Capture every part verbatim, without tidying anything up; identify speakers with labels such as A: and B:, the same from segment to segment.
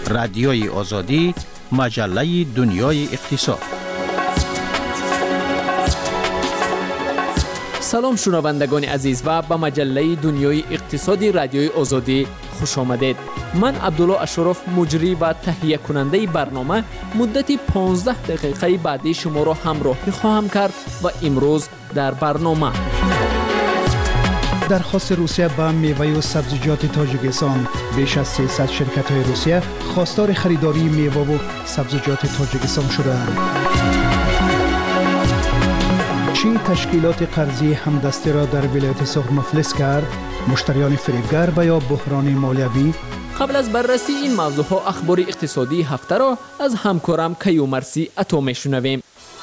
A: رادیوی آزادی، مجله دنیای اقتصاد.
B: سلام شنوندگان عزیز و به مجله دنیای اقتصادی رادیوی آزادی خوش آمدید. من عبدالله اشرف مجری و تهیه کننده برنامه مدت پانزده دقیقه بعدی شما را همراهی خواهم کرد و امروز در برنامه
C: درخواست روسیه به میوه و سبزیجات تاجیکستان. بیش از سیصد شرکت های روسیه خواستار خریداری میوه و سبزیجات تاجیکستان شدند. چی تشکیلات قرضی همدستی را در ولایت سرخ مفلس کرد؟ مشتریان فریبگر و یا بحران مالیوی؟
B: قبل از بررسی این موضوع ها اخبار اقتصادی هفته را از همکارم کیومرثی عطا میشنویم.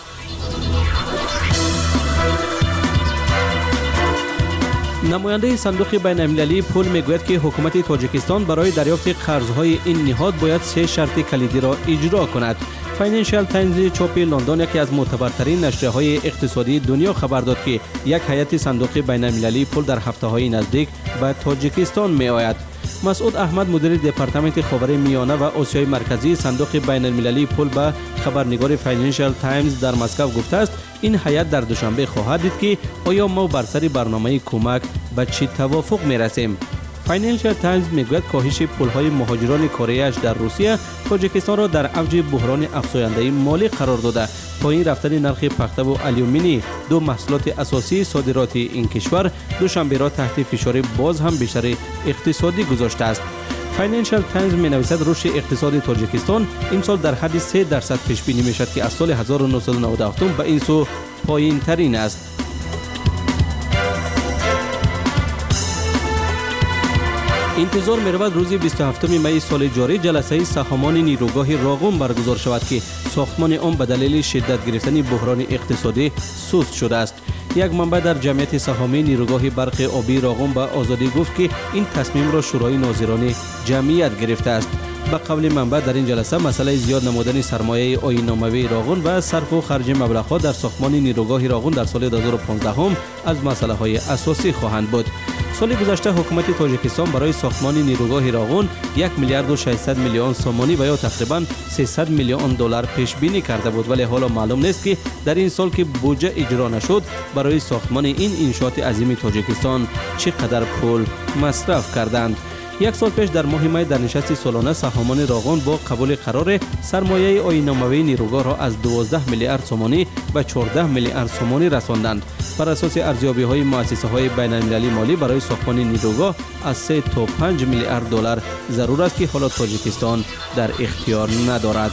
D: نماینده صندوق بین المللی پول میگوید که حکومت تاجیکستان برای دریافت قرضهای این نهاد باید سه شرط کلیدی را اجرا کند. فاینانشال تایمز چاپ لندن یکی از معتبرترین نشریه‌های اقتصادی دنیا خبر داد که یک هیئت صندوق بین المللی پول در هفته‌های نزدیک به تاجیکستان می‌آید. مسعود احمد مدیر دپارتمنت خاور میانه و آسیای مرکزی صندوق بین المللی پول به خبرنگار فاینانشال تایمز در مسکو گفته است این هیئت در دوشنبه خواهد دید که آیا ما بر سر برنامه کمک به چه توافق می‌رسیم. فاینانشال تایمز میگوید کاهش پول‌های مهاجران کره در روسیه تاجیکستان را در اوج بحران افزاینده مالی قرار داده. پایین رفتن نرخ پخته و آلومینی دو محصولات اساسی صادرات این کشور دوشنبه را تحت فشار باز هم بیشتر اقتصادی گذاشته است. فاینانشال تایمز می‌نویسد رشد اقتصاد تاجیکستان امسال در حد سه درصد پیش بینی می‌شود که از سال هزار و نهصد و نود و هفت به این سو پایین‌ترین است. انتظار می‌رود روز بیست و هفتم می سال جاری جلسه سهامان نیروگاه راغون برگزار شود که ساختمان آن به دلیل شدت گرفتن بحران اقتصادی سست شده است. یک منبع در جمعیت سهامی نیروگاه برق آبی راغون به آزادی گفت که این تصمیم را شورای ناظران جمعیت گرفته است. به قول منبع در این جلسه مسئله زیاد نمودن سرمایه آیین‌ناموی راغون و صرف و خرج مبلغ‌ها در ساختمان نیروگاه راغون در سال دو هزار و پانزده هم از مسائل اساسی خواهند بود. سال گذشته حکومت تاجیکستان برای ساختمان نیروگاه راغون یک میلیارد و ششصد میلیون سومانی و یا تقریباً سیصد میلیون دلار پیش بینی کرده بود، ولی حالا معلوم نیست که در این سال که بودجه اجرا نشد برای ساختمان این انشاءات عظیم تاجیکستان چقدر پول مصرف کردند. یک سال پیش در ماه می در نشست سالانه سهامان راغون با قبول قرار سرمایه آیین‌ناموی نیروگاه را از دوازده میلیارد سومانی به چهارده میلیارد سومانی رساندند. بر اساس ارزیابی‌های مؤسسه‌های بین‌المللی مالی برای ساختمان نیروگاه از سه تا پنج میلیارد دلار ضرور است که حالا تاجیکستان در اختیار ندارد.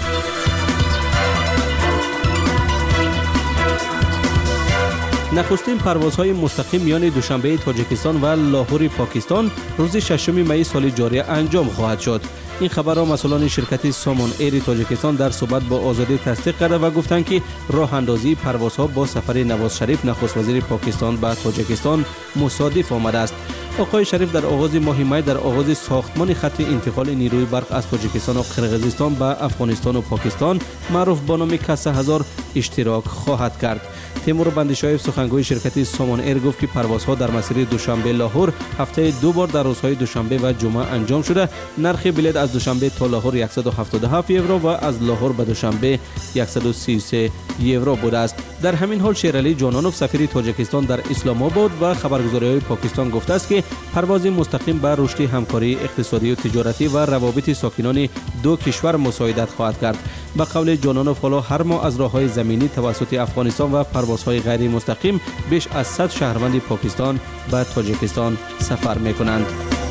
D: نخستین پروازهای مستقیم میان دوشنبه تاجیکستان و لاهور پاکستان روز ششم می سال جاری انجام خواهد شد. این خبر را مسئولان شرکت سامون ایر تاجیکستان در صحبت با آزادی تصدیق کرده و گفتند که راه اندازی پروازها با سفر نواز شریف نخست وزیر پاکستان به تاجیکستان مصادف آمده است. آقای شریف در آغاز ماه می در آغاز ساختمان خط انتقال نیروی برق از تاجیکستان و قرقیزستان به افغانستان و پاکستان معروف با نام کسه هزار اشتراک خواهد کرد. تیمور بندیشایف سخنگوی شرکت سامون ایر گفت که پروازها در مسیر دوشنبه لاهور هفته دو بار در روزهای دوشنبه و جمعه انجام شده. نرخ بلیط از دوشنبه تا لاهور صد و هفتاد و هفت یورو و از لاهور به دوشنبه صد و سی و سه یورو بوده است. در همین حال شیرعلی جانانوف سفیر تاجیکستان در اسلام آباد و خبرگزاری‌های پاکستان گفته است که پرواز مستقیم بر رشد همکاری اقتصادی و تجارتی و روابط ساکنان دو کشور مساعدت خواهد کرد. به قول جانانوف حالا هر ماه از راه‌های زمینی توسط افغانستان و پروازهای غیر مستقیم بیش از صد شهروند پاکستان به تاجیکستان سفر می‌کنند.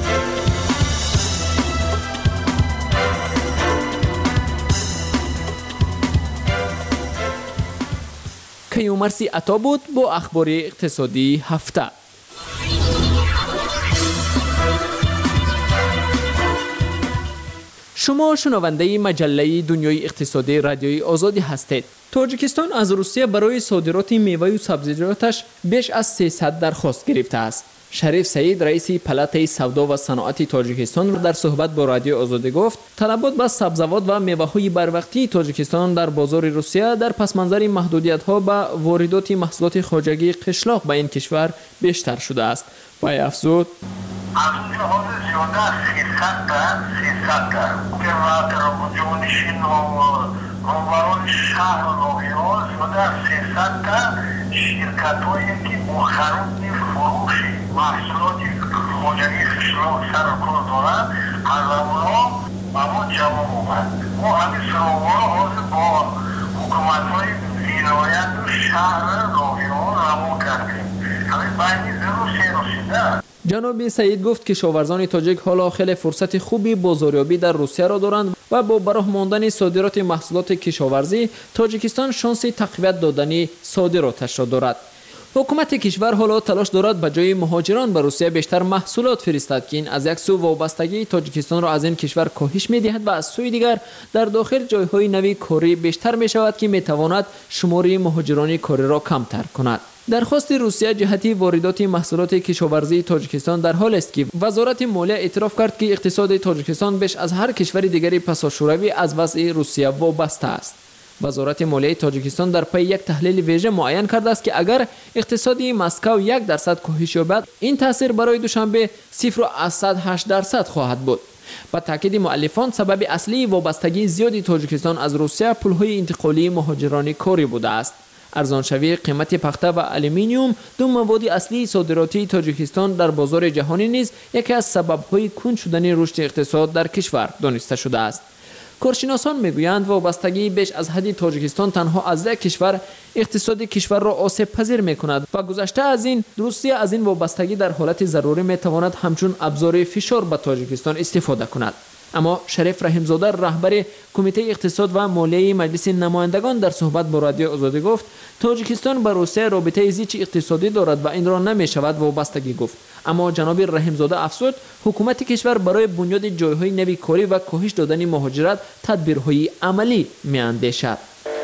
B: کیومرثی عطا بود با اخبار اقتصادی هفته. شما شنونده مجله دنیای اقتصادی رادیوی آزادی هستید. تاجیکستان از روسیه برای صادرات میوه و سبزیجاتش بیش از سیصد درخواست گرفته است. شریف سعید رئیس پلات سودا و صنعت تاجیکستان در صحبت با رادیو آزادی گفت طلبات به سبزیجات و میوه‌های بروقتی تاجیکستان در بازار روسیه در پس منظر محدودیت‌ها به واردات محصولات خارجی قشلاق به این کشور بیشتر شده است. و افزود
E: از اون لحاظ زیاده از سیصد تا سیصد تا جانشین و روبران شهر لاغیان شده سیصد تا شرکت هایی که مخرون فروش محصولات خواجگی خشلاق سر کار دارند از اونا اما جواب اومد. ما همین سراغ حاضر با حکومت های ولایت و شهر لاغیان روان کردیم. همین بینی روسیه رسیده.
B: جناب سعید گفت که کشاورزان تاجیک حالا خیلی فرصت خوبی بازاریابی در روسیه را دارند و با براه ماندن صادرات محصولات کشاورزی تاجیکستان شانس تقویت دادن صادراتش را دارد. حکومت کشور حالا تلاش دارد به جای مهاجران به روسیه بیشتر محصولات فرستد که این از یک سو وابستگی تاجیکستان را از این کشور کاهش می‌دهد و از سوی دیگر در داخل جایهای نوی کاری بیشتر می‌شود که می‌تواند شمار مهاجران کاری را کمتر کند. درخواست روسیه جهتی واردات محصولات کشاورزی تاجیکستان در حال است که وزارت مالیه اعتراف کرد که اقتصاد تاجیکستان بیش از هر کشور دیگری پساشوروی از وضع روسیه وابسته است. وزارت مالیه تاجیکستان در پی یک تحلیل ویژه معین کرده است که اگر اقتصادی مسکو یک درصد کاهش یابد این تاثیر برای دوشنبه صفر و هشت درصد خواهد بود. با تاکید مؤلفان سبب اصلی وابستگی زیادی تاجیکستان از روسیه پولهای انتقالی مهاجران کاری بوده است. ارزانشوی قیمت پخته و آلومینیوم دو مواد اصلی صادراتی تاجیکستان در بازار جهانی نیز یکی از سبب‌های کند شدن رشد اقتصاد در کشور دانسته شده است. کارشناسان میگویند وابستگی بیش از حد تاجیکستان تنها از یک کشور اقتصاد کشور را آسیب پذیر میکند و گذشته از این روسیه از این وابستگی در حالت ضروری میتواند همچون ابزار فشار به تاجیکستان استفاده کند. اما شریف رحیمزاده رهبر کمیته اقتصاد و مالیه مجلس نمایندگان در صحبت با رادیو آزادی گفت تاجیکستان با روسیه رابطه زیچ اقتصادی دارد و این را نمیشود وابستگی گفت. اما جناب رحیمزاده افزود حکومت کشور برای بنیاد جایهای نوی کاری و کاهش دادن مهاجرت تدبیرهای عملی میاندیشد.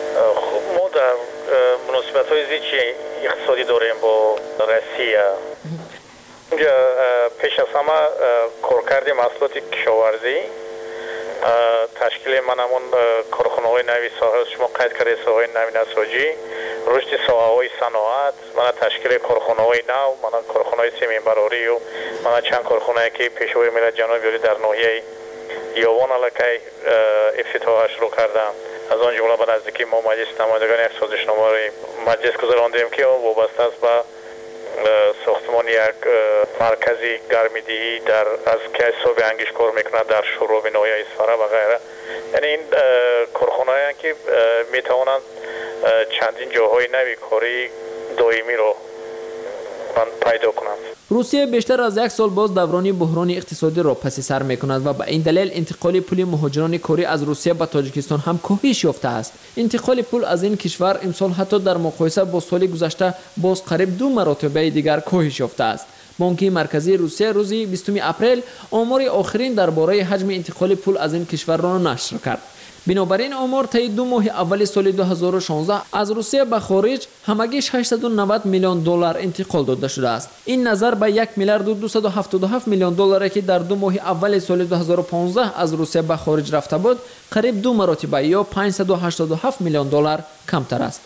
F: خب ما در مناسبت‌های زیچ اقتصادی داریم با روسیه. پیش از همه کارکرد محصولات کشاورزی تشکیل من همون کارخانه‌های نوی ساحل شما قید کرده ساحل نوی نساجی رشد ساحه‌های صنعت من تشکیل کارخانه‌های نو من کارخانه‌های سیمین براری و من چند کارخانه‌ای که پیشوای ملت جنوب یوری در ناحیه یاوان علاقه افتتاحش رو کردم. از آن جمله به نزدیکی ما مجلس نمایندگان یک سازشنامه مجلس گذراندیم که وابسته است به ساختمان یک مرکزی گرمیدهی در از که حساب انگیش کار میکنه در شروع ناحیه اصفهان و غیره. یعنی این کارخانه‌ای که میتوانند چندین جاهای نوی کاری دائمی رو پیدا کنند.
B: روسیه بیشتر از یک سال باز دوران بحران اقتصادی را پس سر میکند و به این دلیل انتقال پول مهاجران کاری از روسیه به تاجیکستان هم کاهش یافته است. انتقال پول از این کشور امسال حتی در مقایسه با سال گذشته باز قریب دو مرتبه دیگر کاهش یافته است. بانک مرکزی روسیه روز بیستم اپریل آمار آخرین درباره حجم انتقال پول از این کشور را نشر کرد. بنابراین آمار طی دو ماه اول سال دو هزار و شانزده از روسیه به خارج همگیش هشتصد و نود میلیون دلار انتقال داده شده است. این نظر به یک میلیارد و دویست و هفتاد و هفت میلیون دلاری که در دو ماه اول سال دو هزار و پانزده از روسیه به خارج رفته بود قریب دو مرتبه یا پانصد و هشتاد و هفت میلیون دلار کمتر است.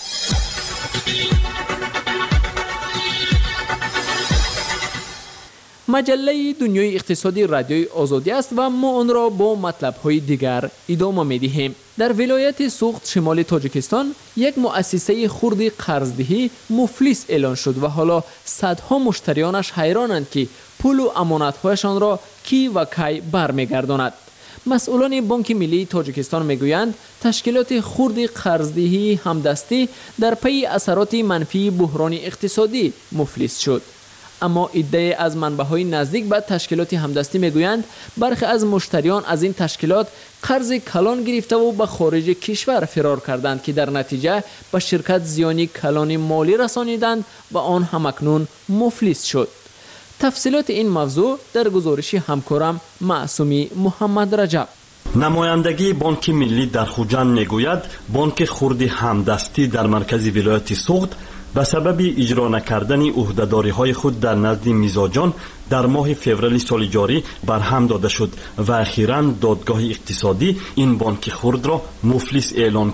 B: مجله دنیای اقتصادی رادیوی آزادی است و ما آن را با مطلب‌های دیگر ادامه می‌دهیم. در ولایت سوخت شمال تاجیکستان یک مؤسسه خرد قرضدهی مفلس اعلان شد و حالا صدها مشتریانش حیرانند که پول و امانت‌هایشان را کی و کی برمیگرداند. مسئولان بانک ملی تاجیکستان میگویند تشکیلات خرد قرضدهی همدستی در پی اثرات منفی بحران اقتصادی مفلس شد. اما ایده از منبع‌های نزدیک به تشکیلات همدستی میگویند برخی از مشتریان از این تشکیلات قرض کلان گرفته و به خارج کشور فرار کردند که در نتیجه به شرکت زیانی کلان مالی رسانیدند و آن همکنون مفلس شد. تفصیلات این موضوع در گزارش همکارم معصومی محمد رجب.
G: نمایندگی بانک ملی در خوجند میگوید بانک خرد همدستی در مرکز ولایت سوخت به سبب اجرا نکردن عهده‌داری‌های خود در نزد میزاجان در ماه فوریه سال جاری برهم داده شد و اخیراً دادگاه اقتصادی این بانک خرد را مفلس اعلان کرد.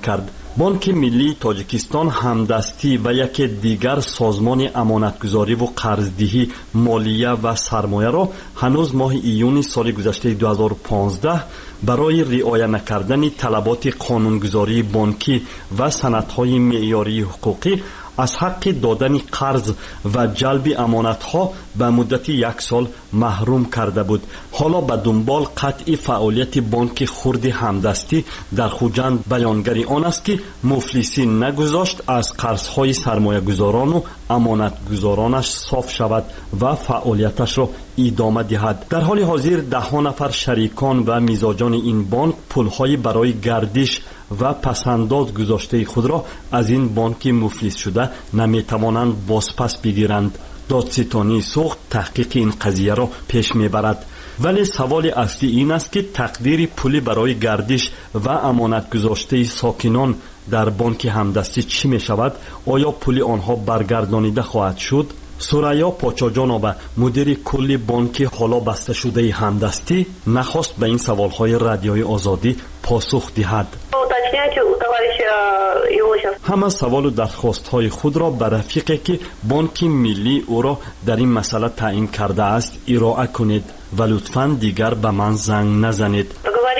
G: بانک ملی تاجیکستان همدستی و یک دیگر سازمان امانتگذاری و قرضدهی مالیه و سرمایه را هنوز ماه ایون سال گذشته دو هزار و پانزده برای رعایت نکردن طلبات قانونگذاری بانکی و سندهای معیاری حقوقی از حق دادن قرض و جلب امانتها به مدت یک سال محروم کرده بود. حالا به دنبال قطع فعالیت بانک خرد همدستی در خوجند بیانگری آن است که مفلسی نگذاشت از قرضهای سرمایه گذاران و امانت گذارانش صاف شود و فعالیتش را ادامه دهد. در حال حاضر ده ها نفر شریکان و میزاجان این بانک پولهای برای گردش و پسنداز گذاشته خود را از این بانک مفلس شده نمیتوانند بازپس بگیرند. دادستانی سوخت تحقیق این قضیه را پیش میبرد. ولی سوال اصلی این است که تقدیر پولی برای گردش و امانت گذاشته ساکنان در بانک همدستی چی می شود؟ آیا پول آنها برگردانیده خواهد شد؟ سوریا پاچاجانوبه مدیر کل بانک حالا بسته شده همدستی نخواست به این سوالهای رادیوی آزادی پاسخ دهد. همه سوال و درخواست‌های خود را به رفیقی که بانک ملی او را در این مسئله تعیین کرده است ارائه کنید و لطفاً دیگر به من زنگ نزنید.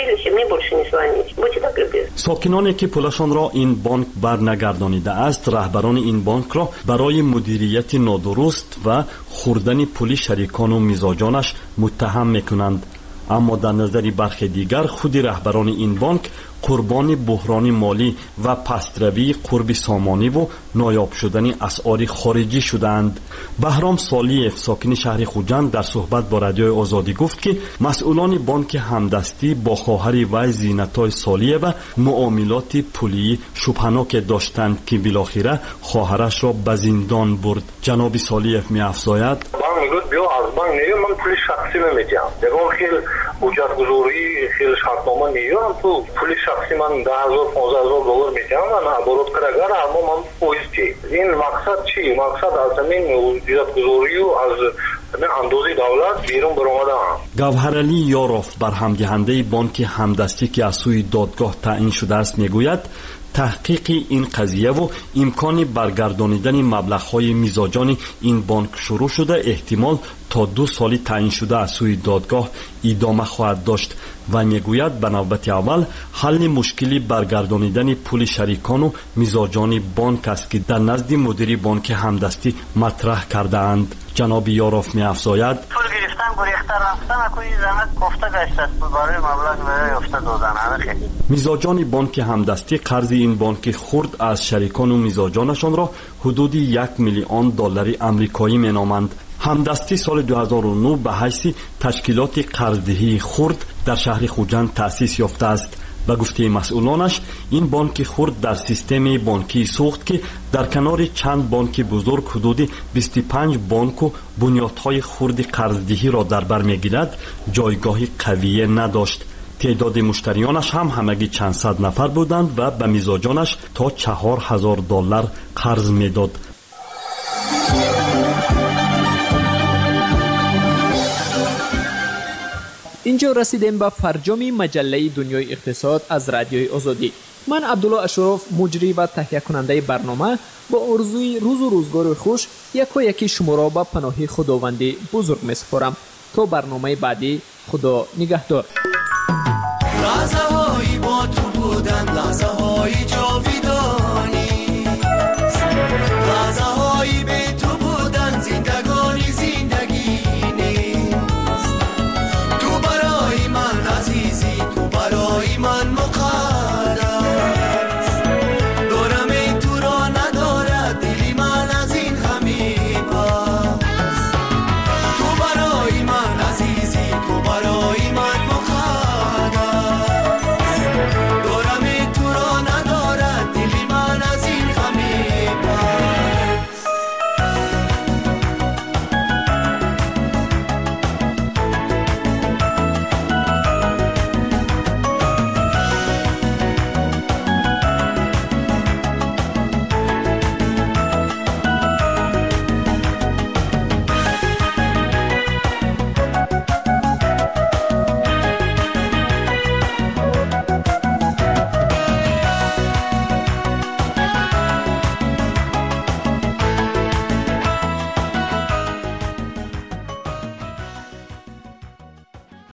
G: ساکنانی که پولشان را این بانک برنگردانیده است رهبران این بانک را برای مدیریت نادرست و خوردن پول شریکان و میزاجانش متهم میکنند. اما در نظر برخی دیگر خود رهبران این بانک قربان بحران مالی و پستروی قرب سامانی و نایاب شدن اسعار خارجی شدند. بهرام سالیف ساکن شهر خوجند در صحبت با رادیوی آزادی گفت که مسئولان بانک همدستی با خواهر وی زینتای سالیف و معاملات پولی شبهناک داشتند که بالاخره خواهرش را به زندان برد. جناب سالیف می‌افزاید
E: میگوید بیا از بانک نیو من پول شخصی نمیدم. یگان خیلی اجرت گذاری خیلی شرطنامه نیام تو پول شخصی من ده هزار پانزده هزار دلار میدم من عبارت کرگر اما من پویز چی این مقصد چی مقصد از همین اجرت گذاری و از اندازه دولت بیرون برآمده ام.
G: گوهرعلی یاروف برهم بانک همدستی که از سوی دادگاه تعیین شده است میگوید تحقیق این قضیه و امکان برگردانیدن مبلغ‌های میزاجان این بانک شروع شده احتمال تا دو سالی تعیین شده از سوی دادگاه ادامه خواهد داشت و میگوید به نوبت اول حل مشکلی برگردانیدن پول شریکان و میزاجان بانک است که در نزد مدیر بانک همدستی مطرح کرده اند. جناب یاروف می‌افزاید
E: پول گرفتن گریخته رفتن کوی زحمت گفته گشت است برای مبلغ برای افته دادن همه
G: میزاجان بانک همدستی قرض این بانک خرد از شریکان و میزاجانشان را حدود یک میلیون دلار آمریکایی مینامند. همدستی سال دو هزار و نه به حیث تشکیلات قرضدهی خرد در شهر خوجند تأسیس یافته است. به گفته مسئولانش این بانک خرد در سیستم بانکی سوخت که در کنار چند بانک بزرگ حدود بیست و پنج بانک و بنیادهای خرد قرضدهی را در بر میگیرد جایگاه قوی نداشت. تعداد مشتریانش هم همگی چند صد نفر بودند و به میزاجانش تا چهار هزار دلار قرض میداد.
B: اینجا رسیدیم به فرجام مجله دنیای اقتصاد از رادیوی آزادی. من عبدالله اشرف مجری و تهیه کننده برنامه با آرزوی روز و روزگار خوش یکا یکی شما را به پناه خداوندی بزرگ می‌سپارم. تا برنامه بعدی خدا نگهدار.
H: لحظه هایی با تو بودن لحظه هایی